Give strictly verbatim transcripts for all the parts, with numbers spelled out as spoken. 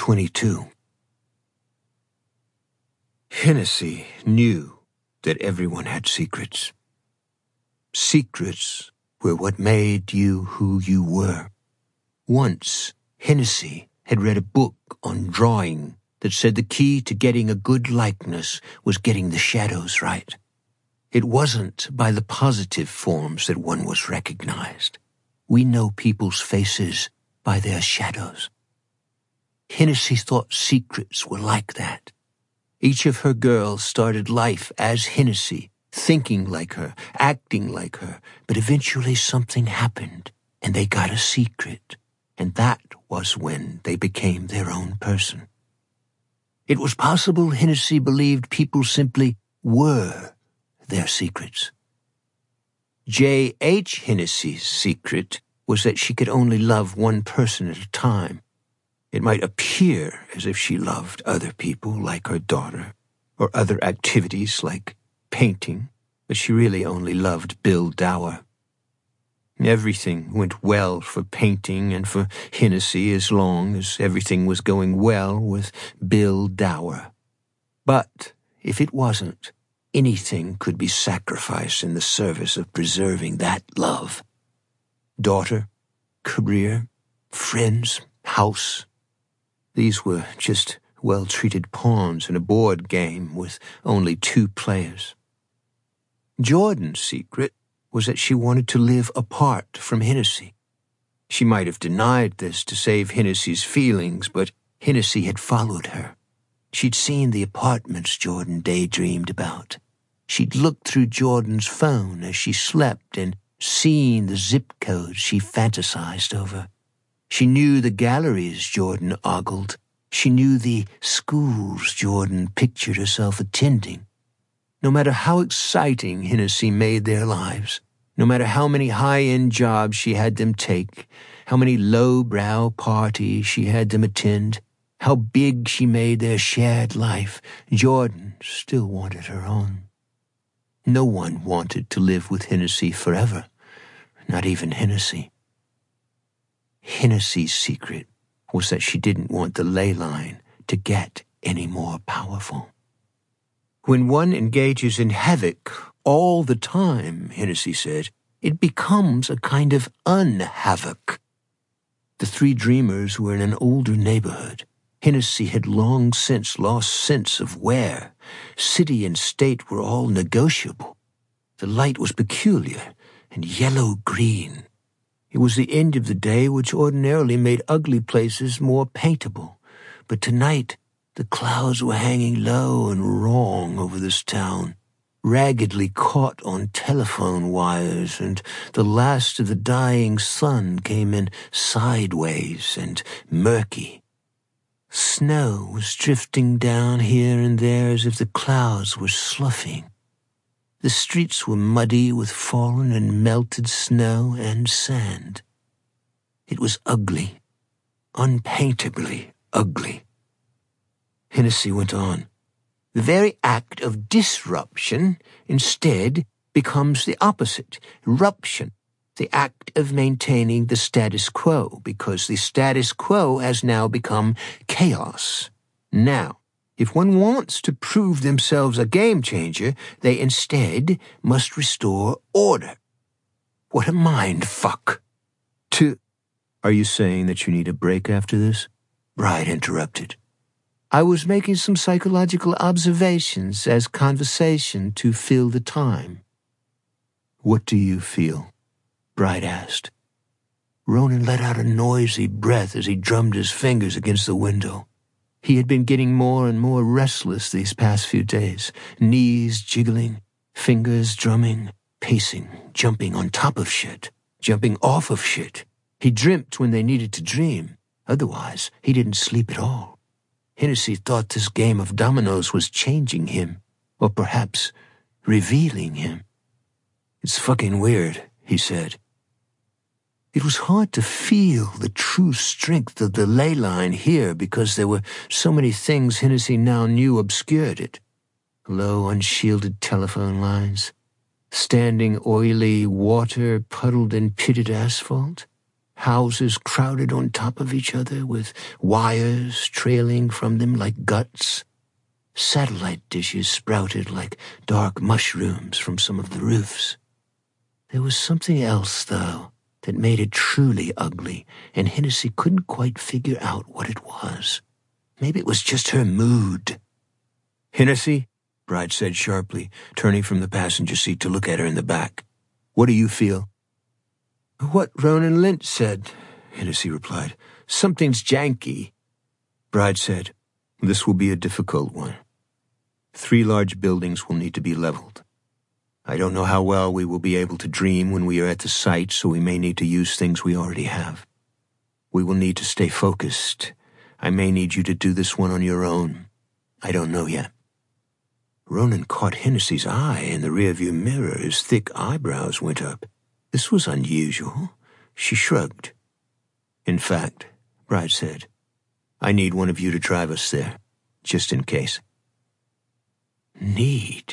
twenty-two. Hennessy knew that everyone had secrets. Secrets were what made you who you were. Once, Hennessy had read a book on drawing that said the key to getting a good likeness was getting the shadows right. It wasn't by the positive forms that one was recognized. We know people's faces by their shadows. Hennessy thought secrets were like that. Each of her girls started life as Hennessy, thinking like her, acting like her, but eventually something happened, and they got a secret, and that was when they became their own person. It was possible Hennessy believed people simply were their secrets. J H Hennessy's secret was that she could only love one person at a time. It might appear as if she loved other people like her daughter, or other activities like painting, but she really only loved Bill Dower. Everything went well for painting and for Hennessy as long as everything was going well with Bill Dower. But if it wasn't, anything could be sacrificed in the service of preserving that love. Daughter, career, friends, house. These were just well-treated pawns in a board game with only two players. Jordan's secret was that she wanted to live apart from Hennessy. She might have denied this to save Hennessy's feelings, but Hennessy had followed her. She'd seen the apartments Jordan daydreamed about. She'd looked through Jordan's phone as she slept and seen the zip codes she fantasized over. She knew the galleries Jordan ogled. She knew the schools Jordan pictured herself attending. No matter how exciting Hennessy made their lives, no matter how many high-end jobs she had them take, how many low-brow parties she had them attend, how big she made their shared life, Jordan still wanted her own. No one wanted to live with Hennessy forever, not even Hennessy. Hennessy's secret was that she didn't want the ley line to get any more powerful. When one engages in havoc all the time, Hennessy said, it becomes a kind of un-havoc. The three dreamers were in an older neighborhood. Hennessy had long since lost sense of where. City and state were all negotiable. The light was peculiar and yellow-green. It was the end of the day, which ordinarily made ugly places more paintable. But tonight, the clouds were hanging low and wrong over this town, raggedly caught on telephone wires, and the last of the dying sun came in sideways and murky. Snow was drifting down here and there as if the clouds were sloughing. The streets were muddy with fallen and melted snow and sand. It was ugly, unpaintably ugly. Hennessy went on. The very act of disruption, instead, becomes the opposite, ruption, the act of maintaining the status quo, because the status quo has now become chaos. Now, if one wants to prove themselves a game changer, they instead must restore order. What a mind fuck. To... Are you saying that you need a break after this? Bride interrupted. I was making some psychological observations as conversation to fill the time. What do you feel? Bride asked. Ronan let out a noisy breath as he drummed his fingers against the window. He had been getting more and more restless these past few days, knees jiggling, fingers drumming, pacing, jumping on top of shit, jumping off of shit. He dreamt when they needed to dream. Otherwise, he didn't sleep at all. Hennessy thought this game of dominoes was changing him, or perhaps revealing him. It's fucking weird, he said. It was hard to feel the true strength of the ley line here because there were so many things Hennessy now knew obscured it. Low, unshielded telephone lines, standing oily water puddled in pitted asphalt, houses crowded on top of each other with wires trailing from them like guts. Satellite dishes sprouted like dark mushrooms from some of the roofs. There was something else, though, that made it truly ugly, and Hennessy couldn't quite figure out what it was. Maybe it was just her mood. "Hennessy," Bride said sharply, turning from the passenger seat to look at her in the back. "What do you feel?" "What Ronan Lynch said," Hennessy replied. "Something's janky." Bride said, "This will be a difficult one. Three large buildings will need to be leveled. I don't know how well we will be able to dream when we are at the site, so we may need to use things we already have. We will need to stay focused. I may need you to do this one on your own. I don't know yet." Ronan caught Hennessy's eye in the rearview mirror. His thick eyebrows went up. This was unusual. She shrugged. "In fact," Bride said, "I need one of you to drive us there, just in case." Need.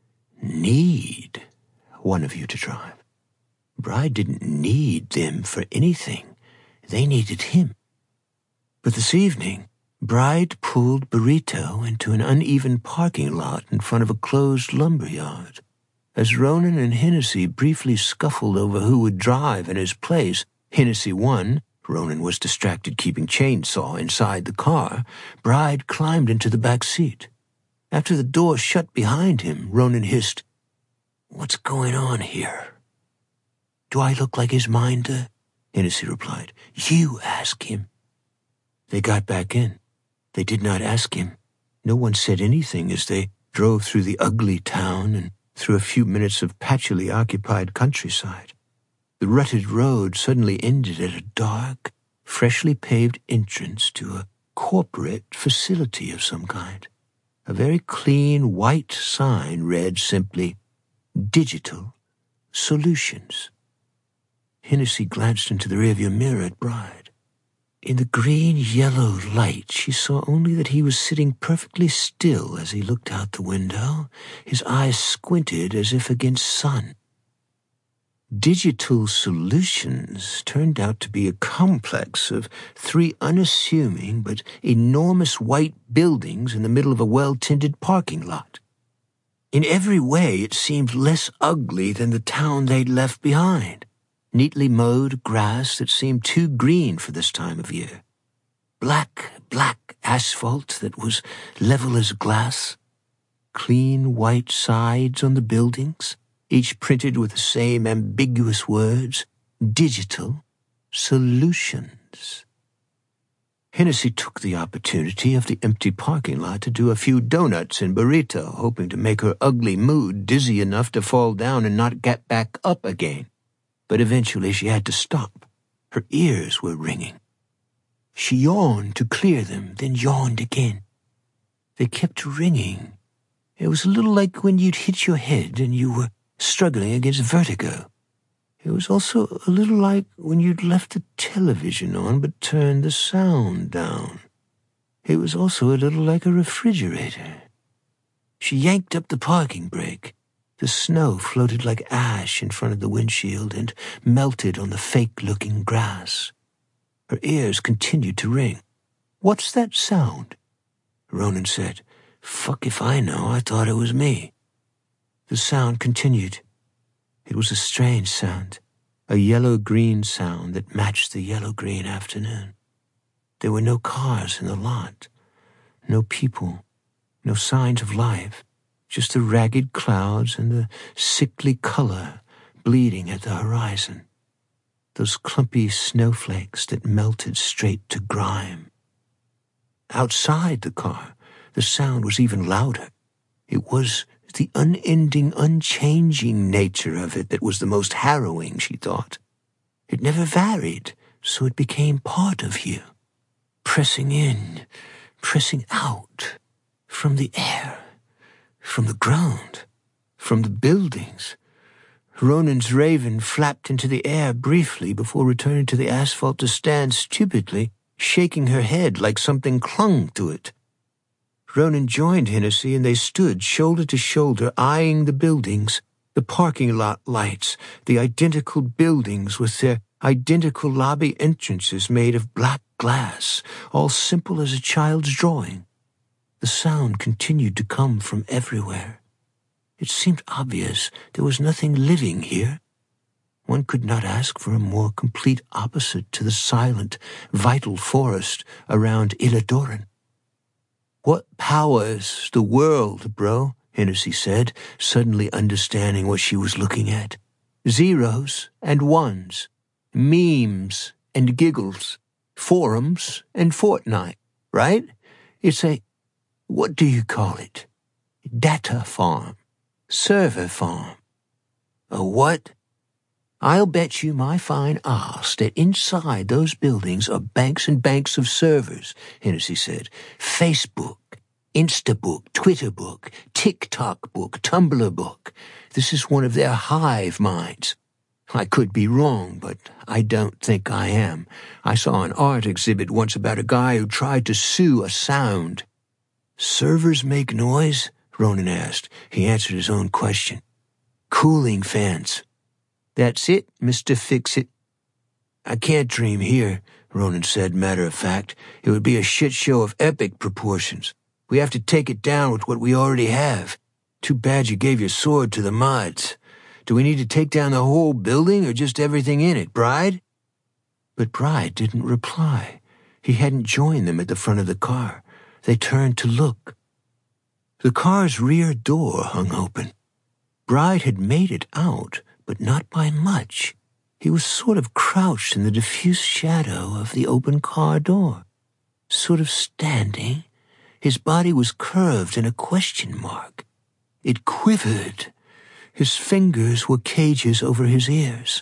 Need one of you to drive. Bride didn't need them for anything. They needed him. But this evening, Bride pulled Burrito into an uneven parking lot in front of a closed lumber yard. As Ronan and Hennessy briefly scuffled over who would drive in his place, Hennessy won. Ronan was distracted keeping Chainsaw inside the car. Bride climbed into the back seat. After the door shut behind him, Ronan hissed, "What's going on here?" "Do I look like his minder?" Hennessy replied. "You ask him." They got back in. They did not ask him. No one said anything as they drove through the ugly town and through a few minutes of patchily occupied countryside. The rutted road suddenly ended at a dark, freshly paved entrance to a corporate facility of some kind. A very clean white sign read simply, "Digital Solutions." Hennessy glanced into the rearview mirror at Bride. In the green-yellow light, she saw only that he was sitting perfectly still as he looked out the window, his eyes squinted as if against sun. Digital Solutions turned out to be a complex of three unassuming but enormous white buildings in the middle of a well-tended parking lot. In every way, it seemed less ugly than the town they'd left behind. Neatly mowed grass that seemed too green for this time of year. Black, black asphalt that was level as glass. Clean white sides on the buildings, each printed with the same ambiguous words, "Digital Solutions." Hennessy took the opportunity of the empty parking lot to do a few donuts and Burrito, hoping to make her ugly mood dizzy enough to fall down and not get back up again. But eventually she had to stop. Her ears were ringing. She yawned to clear them, then yawned again. They kept ringing. It was a little like when you'd hit your head and you were struggling against vertigo. It was also a little like when you'd left the television on but turned the sound down. It was also a little like a refrigerator. She yanked up the parking brake. The snow floated like ash in front of the windshield and melted on the fake-looking grass. Her ears continued to ring. "What's that sound?" Ronan said. "Fuck if I know, I thought it was me." The sound continued. It was a strange sound, a yellow-green sound that matched the yellow-green afternoon. There were no cars in the lot, no people, no signs of life, just the ragged clouds and the sickly color bleeding at the horizon, those clumpy snowflakes that melted straight to grime. Outside the car, the sound was even louder. It was the unending, unchanging nature of it that was the most harrowing, she thought. It never varied, so it became part of you, pressing in, pressing out, from the air, from the ground, from the buildings. Ronan's raven flapped into the air briefly before returning to the asphalt to stand stupidly, shaking her head like something clung to it. Ronan joined Hennessy, and they stood shoulder to shoulder, eyeing the buildings, the parking lot lights, the identical buildings with their Identical lobby entrances made of black glass, all simple as a child's drawing. The sound continued to come from everywhere. It seemed obvious there was nothing living here. One could not ask for a more complete opposite to the silent, vital forest around Iladoran. "What powers the world, bro?" Hennessy said, suddenly understanding what she was looking at. "Zeros and ones, memes and giggles, forums and Fortnite, right? It's a, what do you call it? Data farm, server farm. A what? I'll bet you my fine ass that inside those buildings are banks and banks of servers," Hennessy said. "Facebook, Instabook, Twitterbook, TikTok book, Tumblr book. This is one of their hive minds. I could be wrong, but I don't think I am. I saw an art exhibit once about a guy who tried to sue a sound." "Servers make noise?" Ronan asked. He answered his own question. "Cooling fans." "That's it, Mister Fix-It." "I can't dream here," Ronan said, matter of fact. "It would be a shit show of epic proportions. We have to take it down with what we already have. Too bad you gave your sword to the mods. Do we need to take down the whole building or just everything in it, Bride?" But Bride didn't reply. He hadn't joined them at the front of the car. They turned to look. The car's rear door hung open. Bride had made it out, but not by much. He was sort of crouched in the diffuse shadow of the open car door, sort of standing. His body was curved in a question mark. It quivered. His fingers were cages over his ears.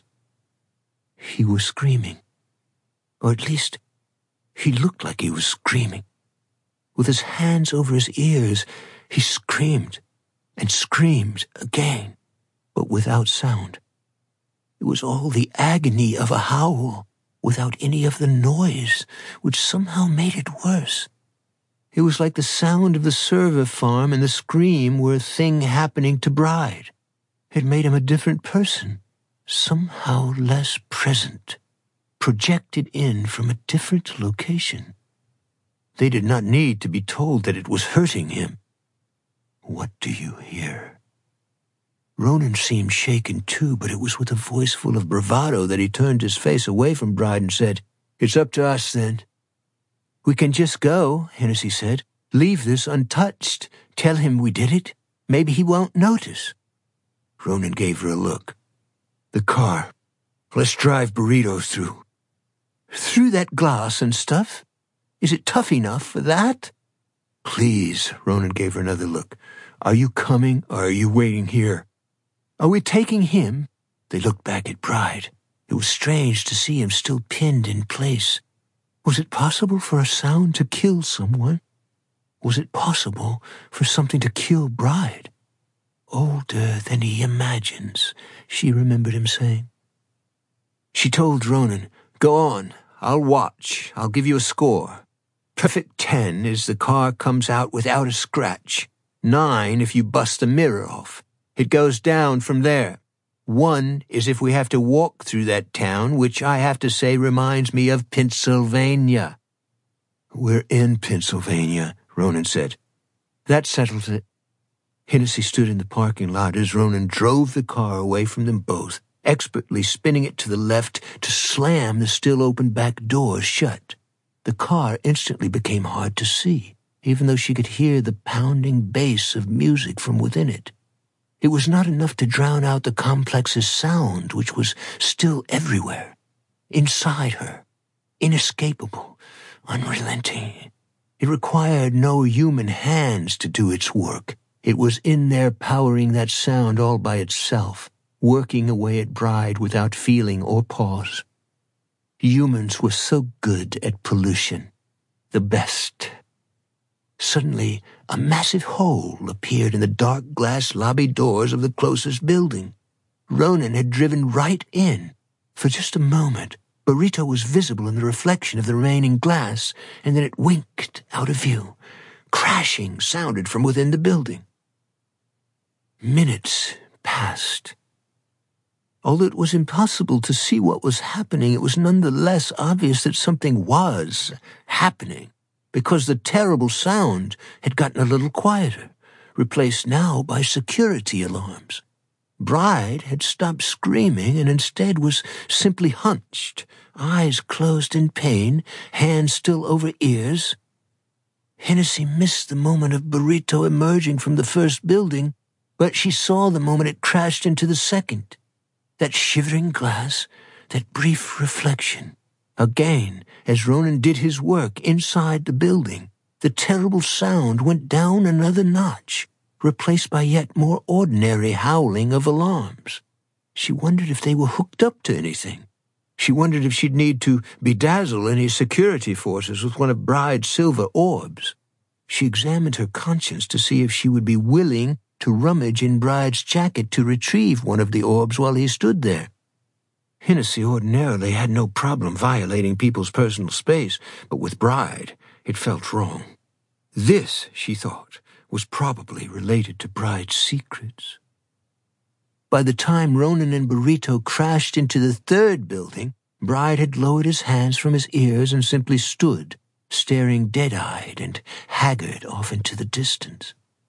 He was screaming. Or at least, he looked like he was screaming. With his hands over his ears, he screamed and screamed again, but without sound. It was all the agony of a howl, without any of the noise, which somehow made it worse. It was like the sound of the server farm and the scream were a thing happening to Bride. It made him a different person, somehow less present, projected in from a different location. They did not need to be told that it was hurting him. "What do you hear?" Ronan seemed shaken too, but it was with a voice full of bravado that he turned his face away from Bride and said, "It's up to us, then." "We can just go," Hennessy said. "Leave this untouched. Tell him we did it. Maybe he won't notice." Ronan gave her a look. "The car. Let's drive burritos through." "Through that glass and stuff? Is it tough enough for that?" "Please," Ronan gave her another look. "Are you coming or are you waiting here?" "Are we taking him?" They looked back at Bride. It was strange to see him still pinned in place. Was it possible for a sound to kill someone? Was it possible for something to kill Bride? "Older than he imagines," she remembered him saying. She told Ronan, "Go on, I'll watch, I'll give you a score. Perfect ten is the car comes out without a scratch. Nine if you bust the mirror off. It goes down from there. One is if we have to walk through that town, which I have to say reminds me of Pennsylvania." "We're in Pennsylvania," Ronan said. "That settles it." Hennessy stood in the parking lot as Ronan drove the car away from them both, expertly spinning it to the left to slam the still open back door shut. The car instantly became hard to see, even though she could hear the pounding bass of music from within it. It was not enough to drown out the complex's sound, which was still everywhere, inside her, inescapable, unrelenting. It required no human hands to do its work. It was in there powering that sound all by itself, working away at Bride without feeling or pause. Humans were so good at pollution, the best. Suddenly, a massive hole appeared in the dark glass lobby doors of the closest building. Ronan had driven right in. For just a moment, Burrito was visible in the reflection of the remaining glass, and then it winked out of view. Crashing sounded from within the building. Minutes passed. Although it was impossible to see what was happening, it was nonetheless obvious that something was happening, because the terrible sound had gotten a little quieter, replaced now by security alarms. Bride had stopped screaming and instead was simply hunched, eyes closed in pain, hands still over ears. Hennessy missed the moment of Burrito emerging from the first building, but she saw the moment it crashed into the second. That shivering glass, that brief reflection. Again, as Ronan did his work inside the building, the terrible sound went down another notch, replaced by yet more ordinary howling of alarms. She wondered if they were hooked up to anything. She wondered if she'd need to bedazzle any security forces with one of Bride's silver orbs. She examined her conscience to see if she would be willing to rummage in Bride's jacket to retrieve one of the orbs while he stood there. Hennessy ordinarily had no problem violating people's personal space, but with Bride, it felt wrong. This, she thought, was probably related to Bride's secrets. By the time Ronan and Burrito crashed into the third building, Bride had lowered his hands from his ears and simply stood, staring dead-eyed and haggard off into the distance.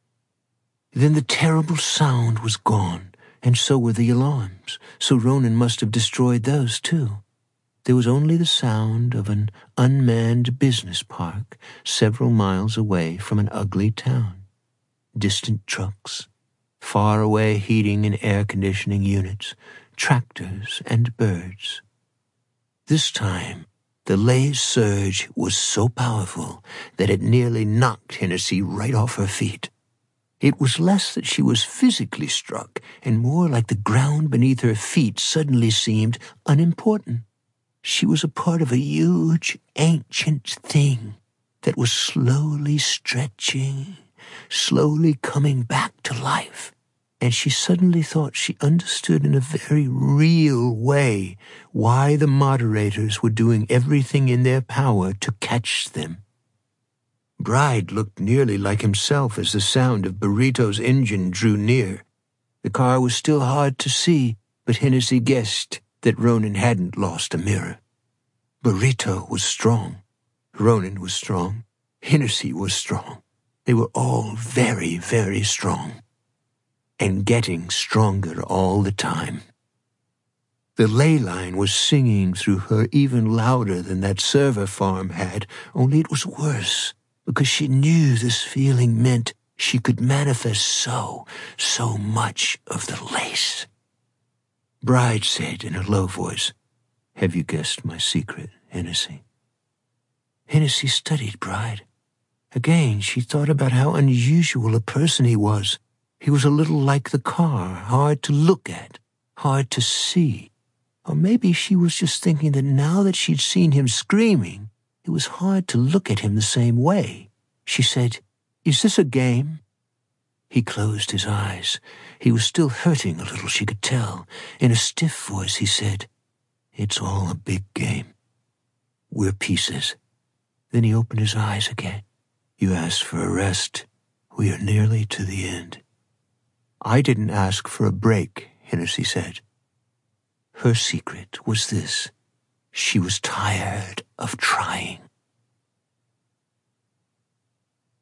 Then the terrible sound was gone, and so were the alarms, so Ronan must have destroyed those too. There was only the sound of an unmanned business park several miles away from an ugly town. Distant trucks, far-away heating and air-conditioning units, tractors and birds. This time, the Lay's surge was so powerful that it nearly knocked Hennessy right off her feet. It was less that she was physically struck, and more like the ground beneath her feet suddenly seemed unimportant. She was a part of a huge, ancient thing that was slowly stretching, slowly coming back to life, and she suddenly thought she understood in a very real way why the moderators were doing everything in their power to catch them. Bride looked nearly like himself as the sound of Burrito's engine drew near. The car was still hard to see, but Hennessy guessed that Ronan hadn't lost a mirror. Burrito was strong. Ronan was strong. Hennessy was strong. They were all very, very strong. And getting stronger all the time. The ley line was singing through her even louder than that server farm had, only it was worse, because she knew this feeling meant she could manifest so, so much of the lace. Bride said in a low voice, "Have you guessed my secret, Hennessy?" Hennessy studied Bride. Again, she thought about how unusual a person he was. He was a little like the car, hard to look at, hard to see. Or maybe she was just thinking that now that she'd seen him screaming, it was hard to look at him the same way. She said, "Is this a game?" He closed his eyes. He was still hurting a little, she could tell. In a stiff voice, he said, "It's all a big game. We're pieces." Then he opened his eyes again. "You asked for a rest. We are nearly to the end." "I didn't ask for a break," Hennessy said. Her secret was this. She was tired of trying.